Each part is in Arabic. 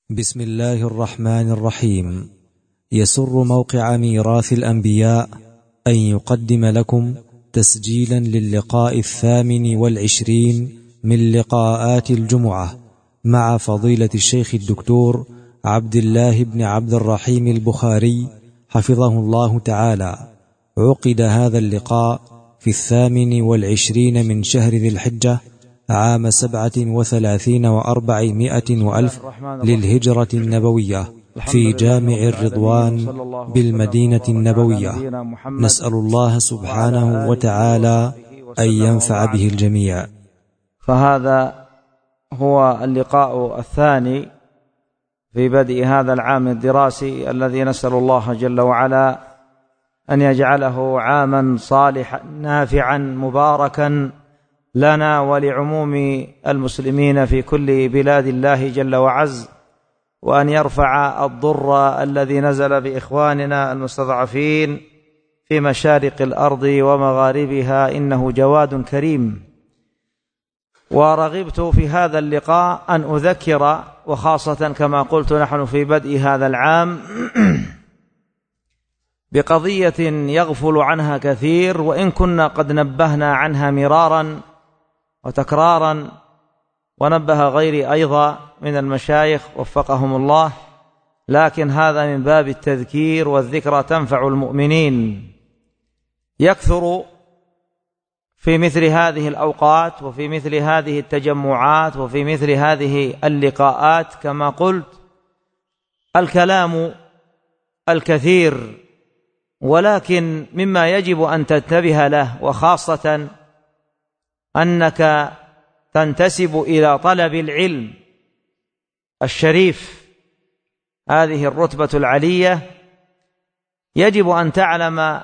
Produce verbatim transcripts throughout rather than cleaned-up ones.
بسم الله الرحمن الرحيم. يسر موقع ميراث الأنبياء أن يقدم لكم تسجيلا للقاء الثامن والعشرين من لقاءات الجمعة مع فضيلة الشيخ الدكتور عبد الله بن عبد الرحيم البخاري حفظه الله تعالى. عقد هذا اللقاء في الثامن والعشرين من شهر ذي الحجة عام سبعة وثلاثين وأربعمائة وألف للهجرة النبوية في جامع الرضوان بالمدينة النبوية. نسأل الله سبحانه وتعالى أن ينفع به الجميع. فهذا هو اللقاء الثاني في بدء هذا العام الدراسي الذي نسأل الله جل وعلا أن يجعله عاما صالحا نافعا مباركا لنا ولعموم المسلمين في كل بلاد الله جل وعز، وأن يرفع الضر الذي نزل بإخواننا المستضعفين في مشارق الأرض ومغاربها، إنه جواد كريم. ورغبت في هذا اللقاء أن أذكر، وخاصة كما قلت نحن في بدء هذا العام، بقضية يغفل عنها كثير، وإن كنا قد نبهنا عنها مرارا وتكرارا، ونبه غيري أيضا من المشايخ وفقهم الله، لكن هذا من باب التذكير، والذكرى تنفع المؤمنين. يكثر في مثل هذه الأوقات وفي مثل هذه التجمعات وفي مثل هذه اللقاءات كما قلت الكلام الكثير، ولكن مما يجب أن تنتبه له، وخاصة أنك تنتسب إلى طلب العلم الشريف، هذه الرتبة العلية، يجب أن تعلم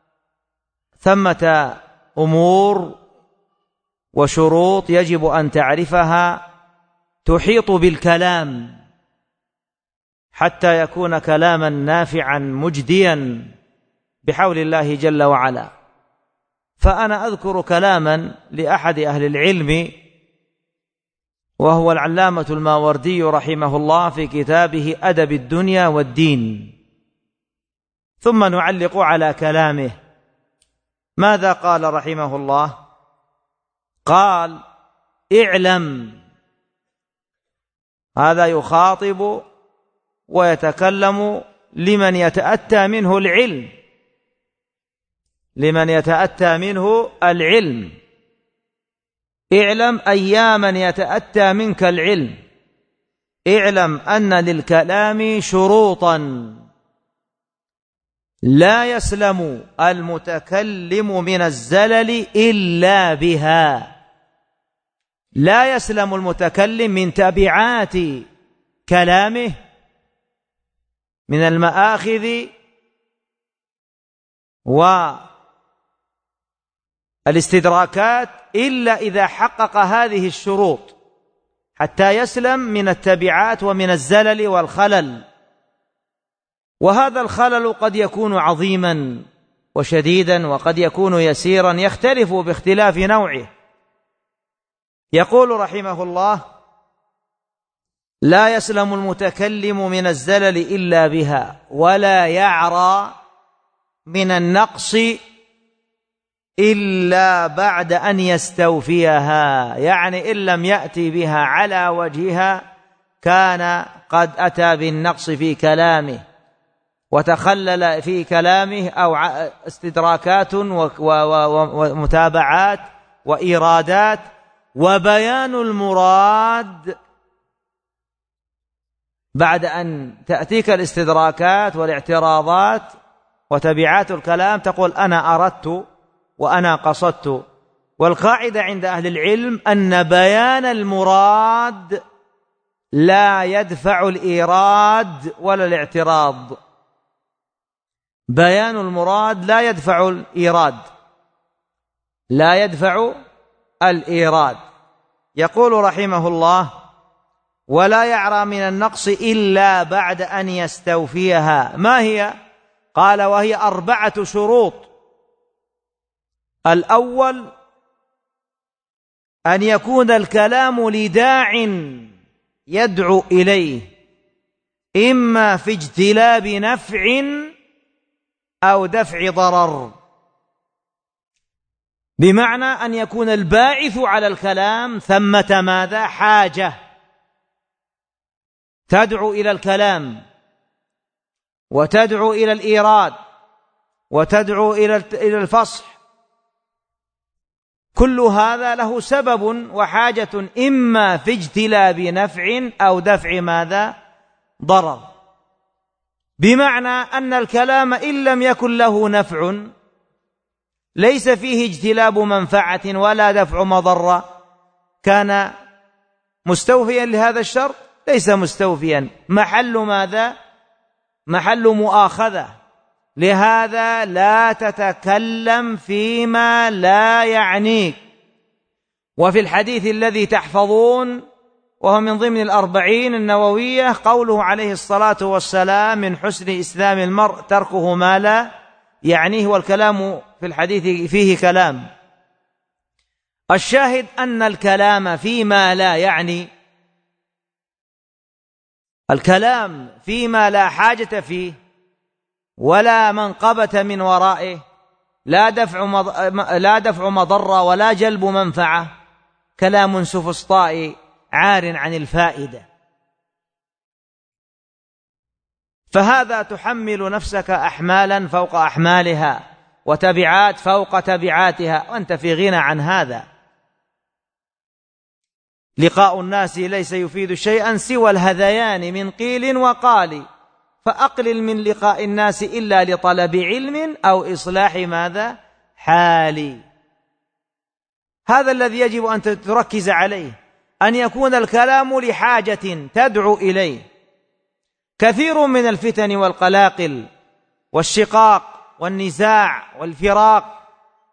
ثمة أمور وشروط يجب أن تعرفها تحيط بالكلام حتى يكون كلاما نافعا مجديا بحول الله جل وعلا. فأنا أذكر كلاما لأحد أهل العلم، وهو العلامة الماوردي رحمه الله في كتابه أدب الدنيا والدين، ثم نعلق على كلامه. ماذا قال رحمه الله؟ قال: اعلم، هذا يخاطب ويتكلم لمن يتأتى منه العلم، لمن يتأتى منه العلم. اعلم أياما يتأتى منك العلم، اعلم أن للكلام شروطا لا يسلم المتكلم من الزلل إلا بها. لا يسلم المتكلم من تبعات كلامه من المآخذ والاستدراكات إلا إذا حقق هذه الشروط حتى يسلم من التبعات ومن الزلل والخلل. وهذا الخلل قد يكون عظيما وشديدا، وقد يكون يسيرا، يختلف باختلاف نوعه. يقول رحمه الله: لا يسلم المتكلم من الزلل إلا بها، ولا يعرى من النقص إلا بعد أن يستوفيها، يعني إن لم يأتي بها على وجهها كان قد أتى بالنقص في كلامه وتخلل في كلامه، أو استدراكات ومتابعات وإيرادات. وبيان المراد بعد أن تأتيك الاستدراكات والاعتراضات وتبعات الكلام تقول أنا أردت وأنا قصدت. والقاعدة عند أهل العلم أن بيان المراد لا يدفع الإيراد ولا الاعتراض. بيان المراد لا يدفع الإيراد، لا يدفع الإيراد. يقول رحمه الله: ولا يعرى من النقص إلا بعد أن يستوفيها. ما هي؟ قال: وهي أربعة شروط. الأول أن يكون الكلام لداع يدعو إليه، إما في اجتلاب نفع أو دفع ضرر، بمعنى أن يكون الباعث على الكلام ثمة ماذا؟ حاجة تدعو إلى الكلام وتدعو إلى الإيراد وتدعو إلى الفصح، كل هذا له سبب وحاجة، إما في اجتلاب نفع أو دفع ماذا؟ ضرر، بمعنى أن الكلام إن لم يكن له نفع ليس فيه اجتلاب منفعة ولا دفع مضرة، كان مستوفيا لهذا الشرط؟ ليس مستوفيا، محل ماذا؟ محل مؤاخذة. لهذا لا تتكلم فيما لا يعنيك. وفي الحديث الذي تحفظون وهو من ضمن الأربعين النووية قوله عليه الصلاة والسلام: من حسن إسلام المرء تركه ما لا يعنيه، والكلام في الحديث فيه كلام. الشاهد أن الكلام فيما لا يعني، الكلام فيما لا حاجة فيه ولا منقبة من ورائه، لا دفع لا دفع مضرة ولا جلب منفعة، كلام سفسطائي عار عن الفائدة. فهذا تحمل نفسك أحمالا فوق أحمالها وتبعات فوق تبعاتها، وأنت في غنى عن هذا. لقاء الناس ليس يفيد شيئا سوى الهذيان من قيل وقال، فأقلل من لقاء الناس إلا لطلب علم أو إصلاح ماذا؟ حالي. هذا الذي يجب أن تركز عليه، أن يكون الكلام لحاجة تدعو إليه. كثير من الفتن والقلاقل والشقاق والنزاع والفراق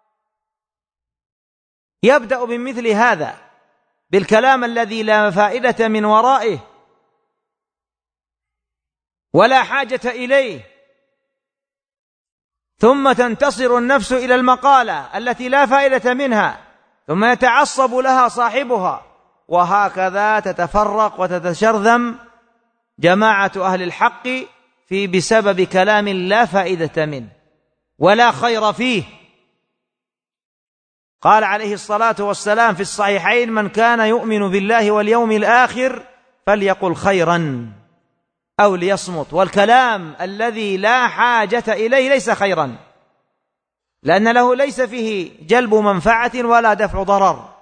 يبدأ من مثل هذا، بالكلام الذي لا فائدة من ورائه ولا حاجة إليه، ثم تنتصر النفس إلى المقالة التي لا فائدة منها، ثم يتعصب لها صاحبها، وهكذا تتفرق وتتشرذم جماعة أهل الحق في بسبب كلام لا فائدة منه ولا خير فيه. قال عليه الصلاة والسلام في الصحيحين: من كان يؤمن بالله واليوم الآخر فليقل خيرا أو ليصمت. والكلام الذي لا حاجة إليه ليس خيرا، لأن له ليس فيه جلب منفعة ولا دفع ضرر.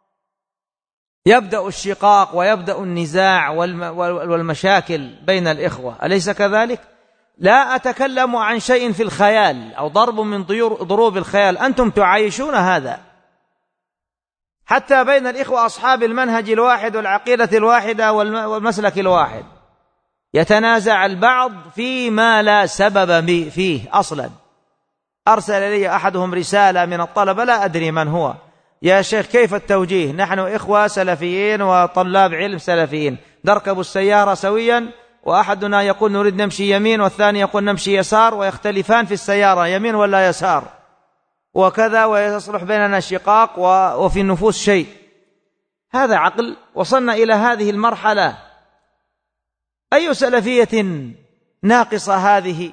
يبدأ الشقاق ويبدأ النزاع والمشاكل بين الإخوة، أليس كذلك؟ لا أتكلم عن شيء في الخيال أو ضرب من ضروب الخيال، أنتم تعايشون هذا حتى بين الإخوة أصحاب المنهج الواحد والعقيدة الواحدة والمسلك الواحد، يتنازع البعض فيما لا سبب فيه أصلا. أرسل لي أحدهم رسالة من الطلبة، لا أدري من هو: يا شيخ كيف التوجيه؟ نحن إخوة سلفيين وطلاب علم سلفيين، نركب السيارة سويا، وأحدنا يقول نريد نمشي يمين والثاني يقول نمشي يسار، ويختلفان في السيارة يمين ولا يسار، وكذا، ويصلح بيننا شقاق وفي النفوس شيء. هذا عقل؟ وصلنا إلى هذه المرحلة؟ أي سلفية ناقصة هذه؟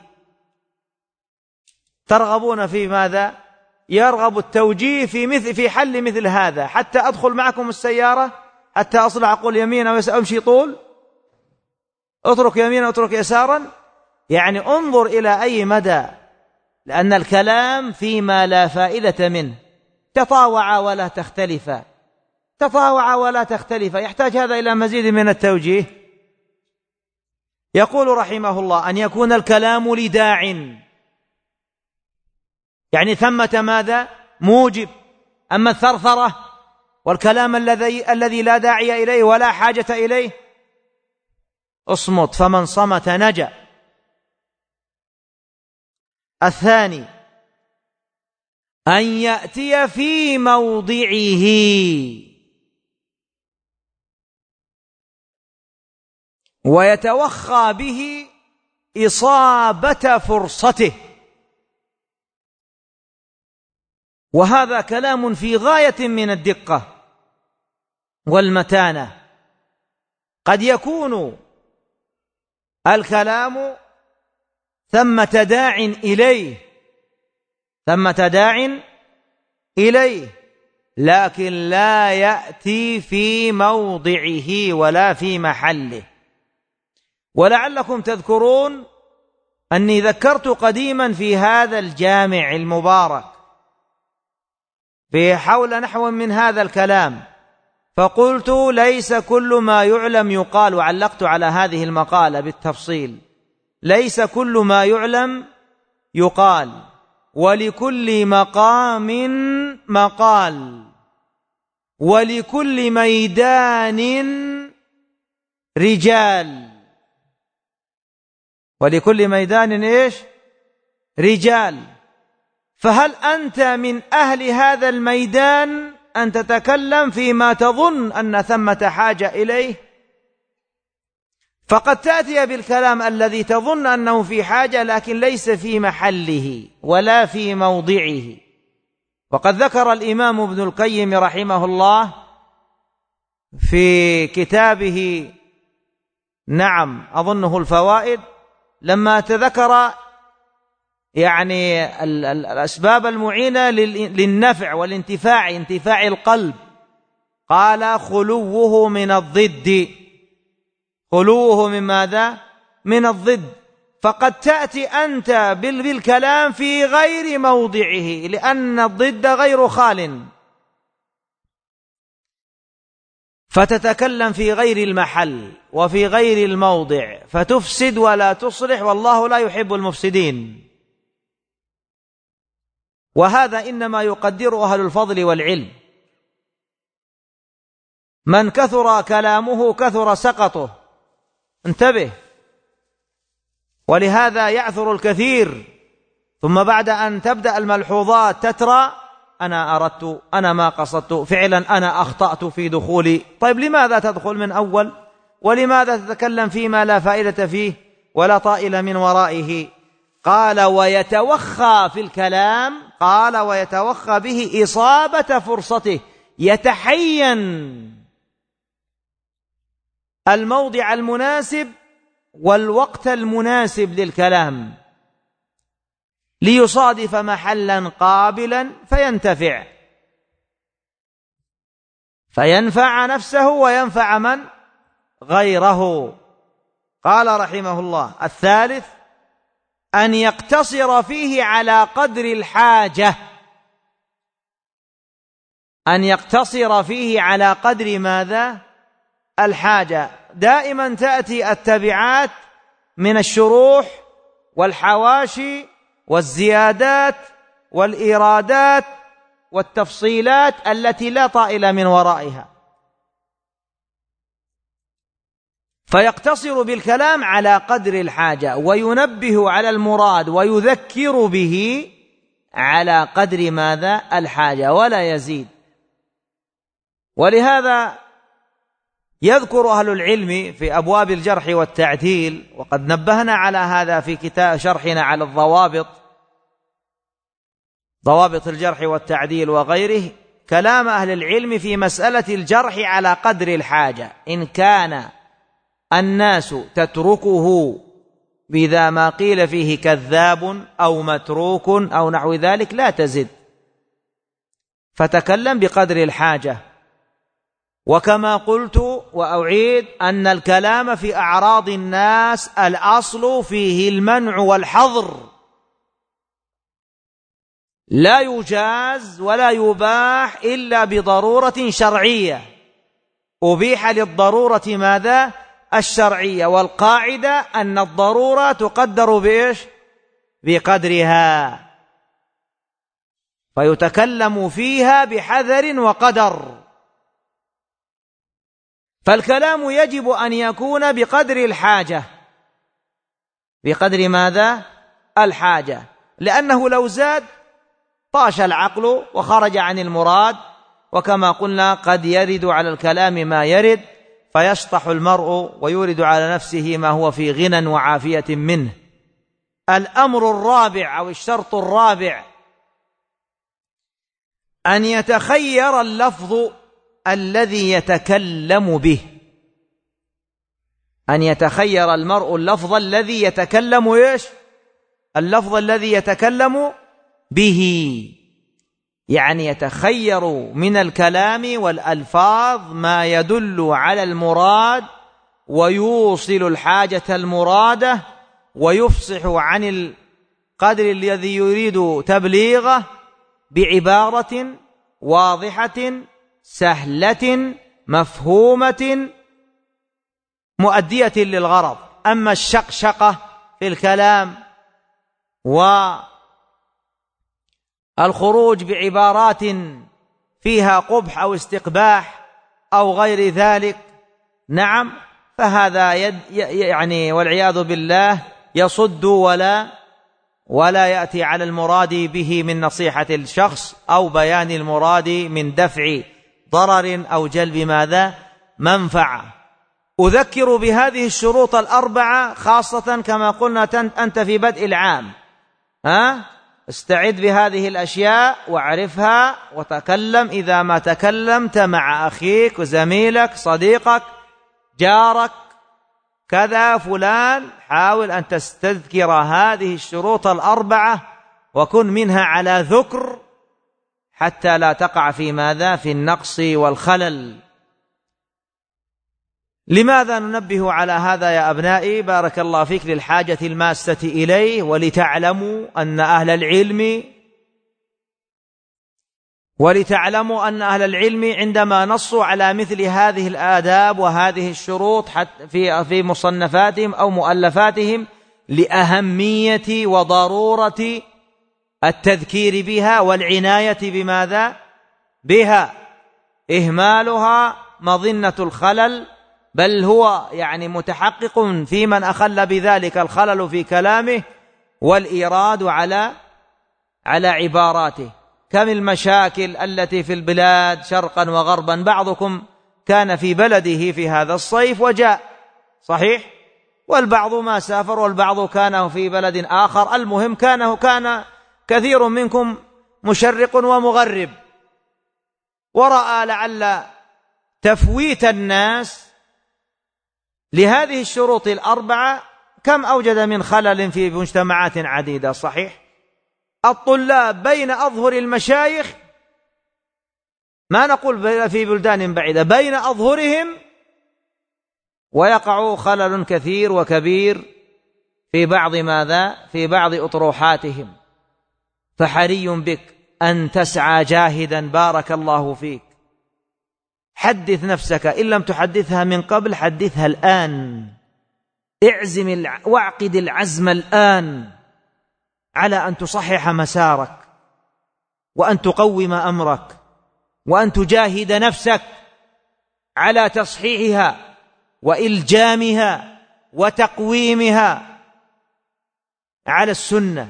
ترغبون في ماذا؟ يرغب التوجيه في مثل في حل مثل هذا، حتى أدخل معكم السيارة، حتى أصلح أقول يمين أو أمشي طول، أترك يمين أترك يسارا. يعني انظر إلى أي مدى، لأن الكلام فيما لا فائدة منه. تطاوع ولا تختلف، تطاوع ولا تختلف، يحتاج هذا إلى مزيد من التوجيه. يقول رحمه الله: أن يكون الكلام لداع، يعني ثمة ماذا؟ موجب. أما الثرثرة والكلام الذي الذي لا داعي إليه ولا حاجة إليه، اصمت، فمن صمت نجا. الثاني: أن يأتي في موضعه، ويتوخى به إصابة فرصته. وهذا كلام في غاية من الدقة والمتانة. قد يكون الكلام ثمة داع إليه ثمة داع إليه لكن لا يأتي في موضعه ولا في محله. ولعلكم تذكرون أني ذكرت قديما في هذا الجامع المبارك في حول نحو من هذا الكلام، فقلت ليس كل ما يعلم يقال، وعلقت على هذه المقالة بالتفصيل، ليس كل ما يعلم يقال، ولكل مقام مقال، ولكل ميدان رجال، ولكل ميدان إيش؟ رجال. فهل أنت من أهل هذا الميدان أن تتكلم فيما تظن أن ثمة حاجة إليه؟ فقد تأتي بالكلام الذي تظن أنه في حاجة لكن ليس في محله ولا في موضعه. وقد ذكر الإمام ابن القيم رحمه الله في كتابه نعم أظنه الفوائد لما تذكر يعني الأسباب المعينة للنفع والانتفاع انتفاع القلب، قال خلوه من الضد، خلوه من ماذا؟ من الضد. فقد تأتي أنت بالكلام في غير موضعه لأن الضد غير خال، فتتكلم في غير المحل وفي غير الموضع فتفسد ولا تصلح، والله لا يحب المفسدين. وهذا إنما يقدر أهل الفضل والعلم. من كثر كلامه كثر سقطه، انتبه. ولهذا يعثر الكثير ثم بعد أن تبدأ الملحوظات تترى أنا أردت، أنا ما قصدت، فعلا أنا أخطأت في دخولي. طيب لماذا تدخل من أول؟ ولماذا تتكلم فيما لا فائدة فيه ولا طائل من ورائه؟ قال ويتوخى في الكلام، قال ويتوخى به إصابة فرصته، يتحين الموضع المناسب والوقت المناسب للكلام ليصادف محلا قابلا فينتفع، فينفع نفسه وينفع من؟ غيره. قال رحمه الله الثالث أن يقتصر فيه على قدر الحاجة، أن يقتصر فيه على قدر ماذا؟ الحاجة. دائما تأتي التبعات من الشروح والحواشي والزيادات والإيرادات والتفصيلات التي لا طائل من ورائها، فيقتصر بالكلام على قدر الحاجة وينبه على المراد ويذكر به على قدر ماذا؟ الحاجة، ولا يزيد. ولهذا يذكر أهل العلم في أبواب الجرح والتعديل، وقد نبهنا على هذا في كتاب شرحنا على الضوابط، ضوابط الجرح والتعديل وغيره، كلام أهل العلم في مسألة الجرح على قدر الحاجة. إن كان الناس تتركه بذا ما قيل فيه كذاب أو متروك أو نحو ذلك لا تزد، فتكلم بقدر الحاجة. وكما قلت وأعيد أن الكلام في أعراض الناس الأصل فيه المنع والحظر، لا يجاز ولا يباح إلا بضرورة شرعية، أبيح للضرورة ماذا؟ الشرعية. والقاعدة أن الضرورة تقدر بإيش؟ بقدرها، فيتكلم فيها بحذر وقدر. فالكلام يجب أن يكون بقدر الحاجة، بقدر ماذا؟ الحاجة، لأنه لو زاد طاش العقل وخرج عن المراد. وكما قلنا قد يرد على الكلام ما يرد، فيشطح المرء ويورد على نفسه ما هو في غنى وعافية منه. الأمر الرابع أو الشرط الرابع أن يتخير اللفظ الذي يتكلم به، أن يتخير المرء اللفظ الذي يتكلم إيش؟ اللفظ الذي يتكلم به، يعني يتخير من الكلام والألفاظ ما يدل على المراد ويوصل الحاجة المرادة ويفصح عن القدر الذي يريد تبليغه بعبارة واضحة سهلة مفهومة مؤدية للغرض. أما الشقشقة في الكلام والخروج بعبارات فيها قبح أو استقباح أو غير ذلك، نعم، فهذا يد يعني والعياذ بالله يصد ولا ولا يأتي على المراد به من نصيحة الشخص أو بيان المراد من دفع ضرر أو جلب ماذا؟ منفعة. أذكر بهذه الشروط الأربعة خاصة كما قلنا أنت في بدء العام، ها؟ استعد بهذه الأشياء واعرفها وتكلم إذا ما تكلمت مع أخيك وزميلك صديقك جارك كذا فلان، حاول أن تستذكر هذه الشروط الأربعة وكن منها على ذكر حتى لا تقع في ماذا؟ في النقص والخلل. لماذا ننبه على هذا يا أبنائي؟ بارك الله فيك، للحاجة الماسة إليه، ولتعلموا أن أهل العلم ولتعلموا أن أهل العلم عندما نصوا على مثل هذه الآداب وهذه الشروط في في مصنفاتهم أو مؤلفاتهم لأهمية وضرورة التذكير بها والعناية بماذا؟ بها. إهمالها مظنة الخلل، بل هو يعني متحقق في من أخل بذلك الخلل في كلامه والإيراد على على عباراته. كم المشاكل التي في البلاد شرقا وغربا، بعضكم كان في بلده في هذا الصيف وجاء، صحيح، والبعض ما سافر والبعض كان في بلد آخر، المهم كان كان كثير منكم مشرق ومغرب، ورأى لعل تفويت الناس لهذه الشروط الأربعة كم أوجد من خلل في مجتمعات عديدة، صحيح. الطلاب بين أظهر المشايخ، ما نقول في بلدان بعيدة، بين أظهرهم، ويقع خلل كثير وكبير في بعض ماذا؟ في بعض أطروحاتهم. فحري بك أن تسعى جاهدا، بارك الله فيك، حدث نفسك، إن لم تحدثها من قبل حدثها الآن، اعزم الع... واعقد العزم الآن على أن تصحح مسارك وأن تقوم أمرك وأن تجاهد نفسك على تصحيحها وإلجامها وتقويمها على السنة.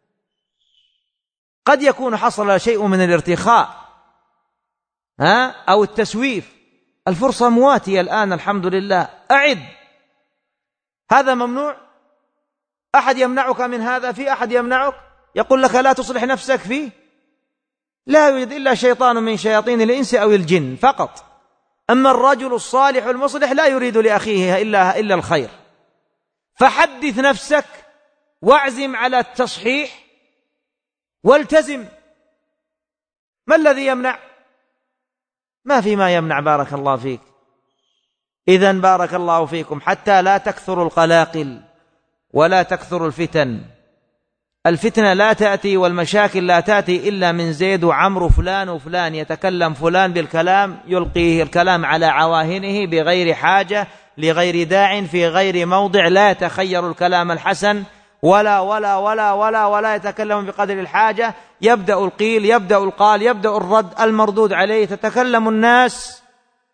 قد يكون حصل شيء من الارتخاء ها أو التسويف، الفرصة مواتية الآن الحمد لله، أعد. هذا ممنوع؟ أحد يمنعك من هذا؟ في أحد يمنعك يقول لك لا تصلح نفسك فيه؟ لا يوجد إلا شيطان من شياطين الإنس أو الجن فقط. أما الرجل الصالح المصلح لا يريد لأخيه إلا, إلا الخير. فحدث نفسك واعزم على التصحيح والتزم. ما الذي يمنع؟ ما في ما يمنع، بارك الله فيك. إذن بارك الله فيكم، حتى لا تكثر القلاقل ولا تكثر الفتن. الفتنة لا تأتي والمشاكل لا تأتي إلا من زيد وعمر فلان وفلان، يتكلم فلان بالكلام يلقيه الكلام على عواهنه بغير حاجة لغير داع في غير موضع، لا يتخير الكلام الحسن ولا ولا ولا ولا ولا يتكلم بقدر الحاجة، يبدأ القيل يبدأ القال يبدأ الرد المردود عليه، تتكلم الناس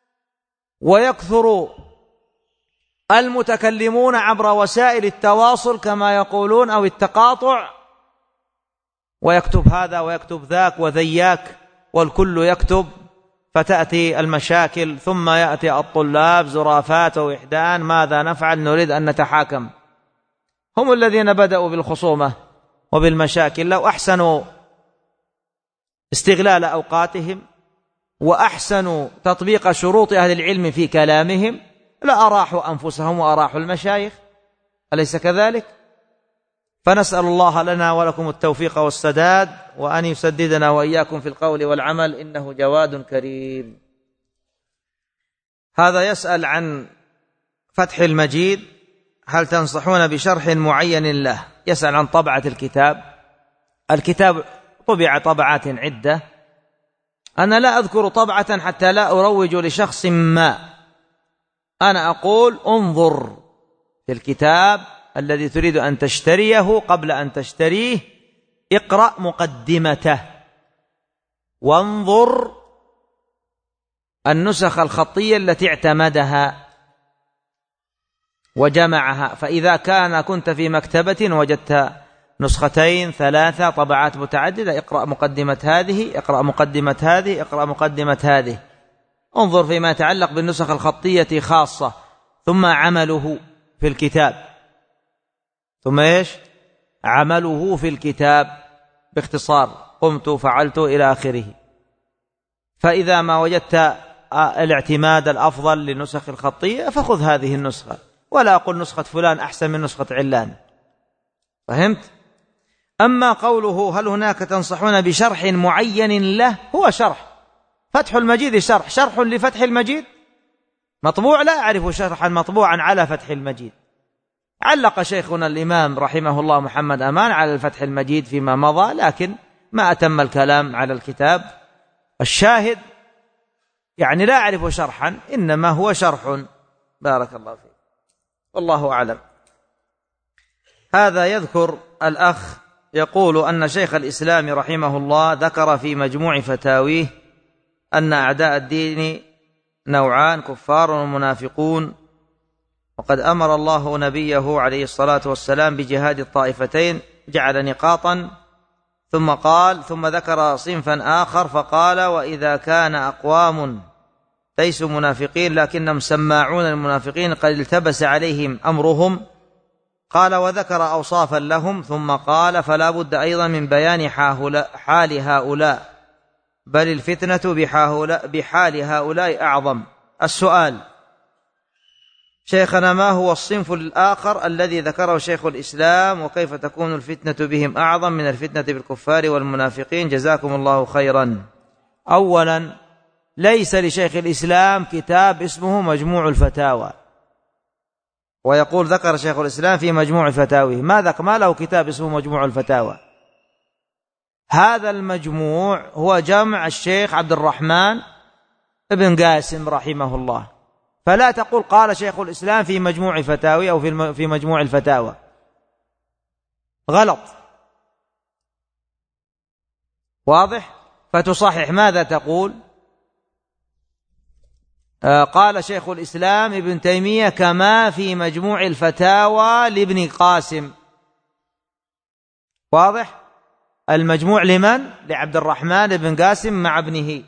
ويكثر المتكلمون عبر وسائل التواصل كما يقولون أو التقاطع، ويكتب هذا ويكتب ذاك وذياك والكل يكتب، فتأتي المشاكل، ثم يأتي الطلاب زرافات ووحدان، ماذا نفعل؟ نريد أن نتحاكم. هم الذين بدأوا بالخصومة وبالمشاكل. لو أحسنوا استغلال أوقاتهم وأحسنوا تطبيق شروط أهل العلم في كلامهم لأراحوا أنفسهم وأراحوا المشايخ، أليس كذلك؟ فنسأل الله لنا ولكم التوفيق والسداد، وأن يسددنا وإياكم في القول والعمل، إنه جواد كريم. هذا يسأل عن فتح المجيد، هل تنصحون بشرح معين له؟ يسأل عن طبعة الكتاب. الكتاب طبع طبعات عدة، أنا لا أذكر طبعة حتى لا أروج لشخص ما، أنا أقول انظر في الكتاب الذي تريد أن تشتريه، قبل أن تشتريه اقرأ مقدمته، وانظر النسخ الخطية التي اعتمدها وجمعها، فإذا كان كنت في مكتبة وجدت نسختين ثلاثة طبعات متعددة، اقرأ مقدمة هذه، اقرأ مقدمة هذه، اقرأ مقدمة هذه، انظر فيما يتعلق بالنسخ الخطية خاصة، ثم عمله في الكتاب، ثم إيش؟ عمله في الكتاب باختصار، قمت فعلت إلى آخره. فإذا ما وجدت الاعتماد الأفضل للنسخ الخطية فخذ هذه النسخة، ولا أقول نسخة فلان أحسن من نسخة علان، فهمت؟ أما قوله هل هناك تنصحون بشرح معين له، هو شرح فتح المجيد، شرح شرح لفتح المجيد مطبوع، لا أعرف شرحا مطبوعا على فتح المجيد. علق شيخنا الإمام رحمه الله محمد أمان على الفتح المجيد فيما مضى، لكن ما أتم الكلام على الكتاب. الشاهد يعني لا أعرف شرحا، إنما هو شرح. بارك الله فيك، والله أعلم. هذا يذكر الأخ يقول أن شيخ الإسلام رحمه الله ذكر في مجموع فتاويه أن أعداء الدين نوعان، كفار ومنافقون، وقد أمر الله نبيه عليه الصلاة والسلام بجهاد الطائفتين، جعل نقاطا، ثم قال ثم ذكر صنفا آخر فقال وإذا كان أقوام ليسوا منافقين لكنهم سماعون المنافقين قد التبس عليهم أمرهم، قال وذكر أوصافا لهم، ثم قال فلا بد أيضا من بيان حال هؤلاء، بل الفتنة بحال هؤلاء أعظم. السؤال: شيخنا، ما هو الصنف الآخر الذي ذكره شيخ الإسلام، وكيف تكون الفتنة بهم أعظم من الفتنة بالكفار والمنافقين؟ جزاكم الله خيرا. أولا، ليس لشيخ الإسلام كتاب اسمه مجموع الفتاوى، ويقول ذكر شيخ الإسلام في مجموع فتاويه، ماذا ما له كتاب اسمه مجموع الفتاوى؟ هذا المجموع هو جمع الشيخ عبد الرحمن ابن قاسم رحمه الله، فلا تقول قال شيخ الإسلام في مجموع فتاوي أو في مجموع الفتاوى، غلط، واضح؟ فتصحح، ماذا تقول؟ آه قال شيخ الإسلام ابن تيمية كما في مجموع الفتاوى لابن قاسم، واضح؟ المجموع لمن؟ لعبد الرحمن بن قاسم مع ابنه.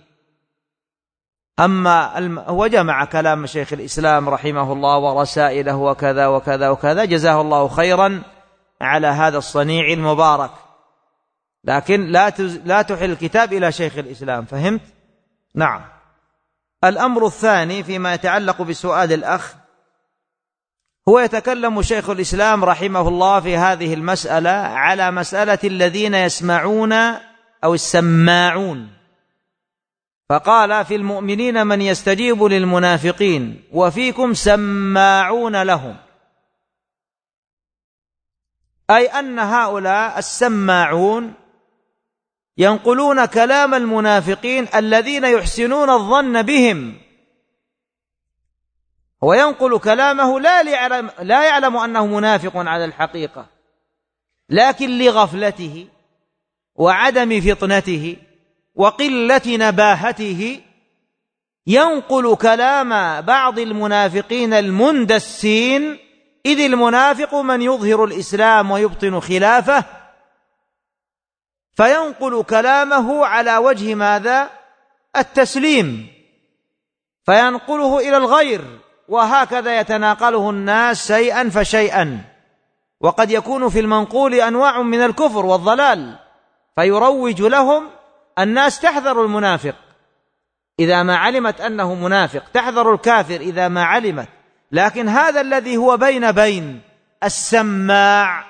أما الم... هو جمع كلام شيخ الإسلام رحمه الله ورسائله وكذا وكذا وكذا، جزاه الله خيرا على هذا الصنيع المبارك، لكن لا تز... لا تحل الكتاب إلى شيخ الإسلام، فهمت؟ نعم. الأمر الثاني فيما يتعلق بسؤال الأخ، هو يتكلم شيخ الإسلام رحمه الله في هذه المسألة على مسألة الذين يسمعون أو السماعون، فقال في المؤمنين من يستجيب للمنافقين وفيكم سماعون لهم، أي أن هؤلاء السماعون ينقلون كلام المنافقين الذين يحسنون الظن بهم، وينقل كلامه لا يعلم, لا يعلم أنه منافق على الحقيقة، لكن لغفلته وعدم فطنته وقلة نباهته ينقل كلام بعض المنافقين المندسين، إذ المنافق من يظهر الإسلام ويبطن خلافه، فينقل كلامه على وجه ماذا؟ التسليم، فينقله إلى الغير، وهكذا يتناقله الناس شيئا فشيئا، وقد يكون في المنقول أنواع من الكفر والضلال، فيروج لهم الناس تحذر المنافق إذا ما علمت أنه منافق، تحذر الكافر إذا ما علمت لكن هذا الذي هو بين بين السماع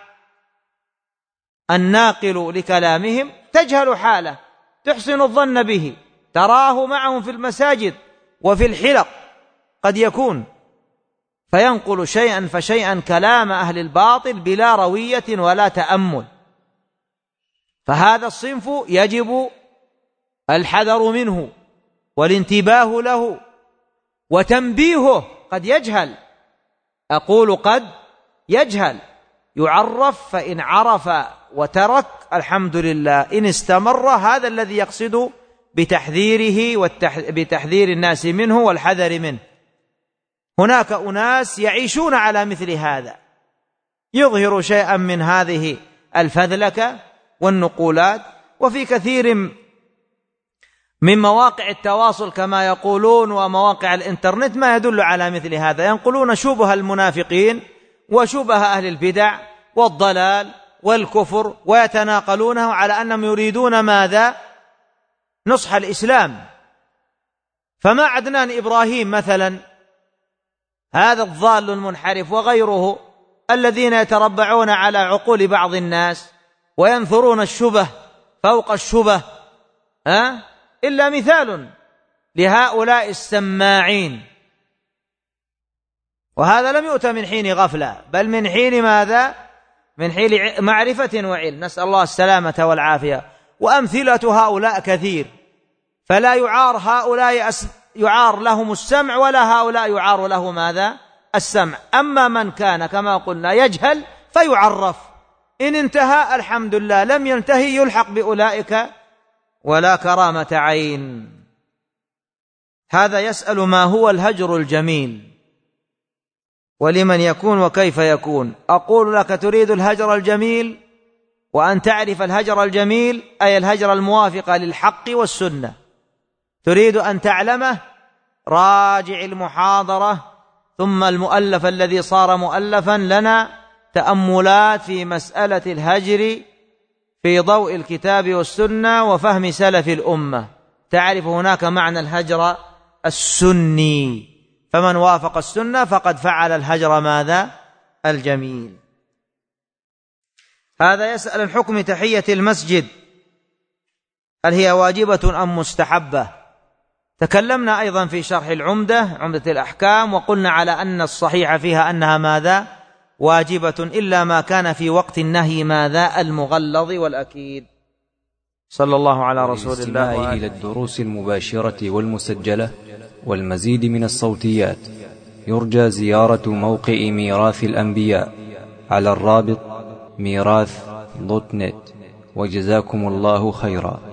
الناقل لكلامهم تجهل حاله، تحسن الظن به، تراه معهم في المساجد وفي الحلق قد يكون، فينقل شيئا فشيئا كلام أهل الباطل بلا روية ولا تأمل. فهذا الصنف يجب الحذر منه والانتباه له وتنبيهه. قد يجهل، أقول قد يجهل، يعرف، فإن عرف وترك الحمد لله، إن استمر هذا الذي يقصد بتحذيره وبتحذير الناس منه والحذر منه. هناك أناس يعيشون على مثل هذا، يظهر شيئا من هذه الفذلكة والنقولات، وفي كثير من مواقع التواصل كما يقولون ومواقع الإنترنت ما يدل على مثل هذا، ينقلون شبه المنافقين وشبه أهل البدع والضلال والكفر ويتناقلونه على أنهم يريدون ماذا؟ نصح الإسلام. فما عدنان إبراهيم مثلا، هذا الضال المنحرف وغيره الذين يتربعون على عقول بعض الناس وينثرون الشبه فوق الشبه، أه؟ إلا مثال لهؤلاء السماعين. وهذا لم يؤت من حين غفلة، بل من حين ماذا؟ من حين معرفة وعلم، نسأل الله السلامة والعافية. وأمثلة هؤلاء كثير، فلا يعار هؤلاء أس... يعار لهم السمع، ولا هؤلاء يعار له ماذا؟ السمع. أما من كان كما قلنا يجهل فيعرف، إن انتهى الحمد لله، لم ينتهي يلحق بأولئك ولا كرامة عين. هذا يسأل ما هو الهجر الجميل ولمن يكون وكيف يكون. أقول لك تريد الهجر الجميل، وأن تعرف الهجر الجميل أي الهجر الموافق للحق والسنة. تريد أن تعلمه، راجع المحاضرة ثم المؤلف الذي صار مؤلفا لنا، تأملات في مسألة الهجر في ضوء الكتاب والسنة وفهم سلف الأمة. تعرف هناك معنى الهجر السني، فمن وافق السنة فقد فعل الهجر ماذا؟ الجميل. هذا يسأل الحكم تحية المسجد، هل هي واجبة أم مستحبة؟ تكلمنا أيضا في شرح العمدة، عمدة الأحكام، وقلنا على أن الصحيح فيها أنها ماذا؟ واجبة، إلا ما كان في وقت النهي ماذا؟ المغلظ والأكيد. صلى الله على رسول الله. إلى الدروس المباشرة والمسجلة والمزيد من الصوتيات، يرجى زيارة موقع ميراث الأنبياء على الرابط ميراث دوت نت. وجزاكم الله خيرا.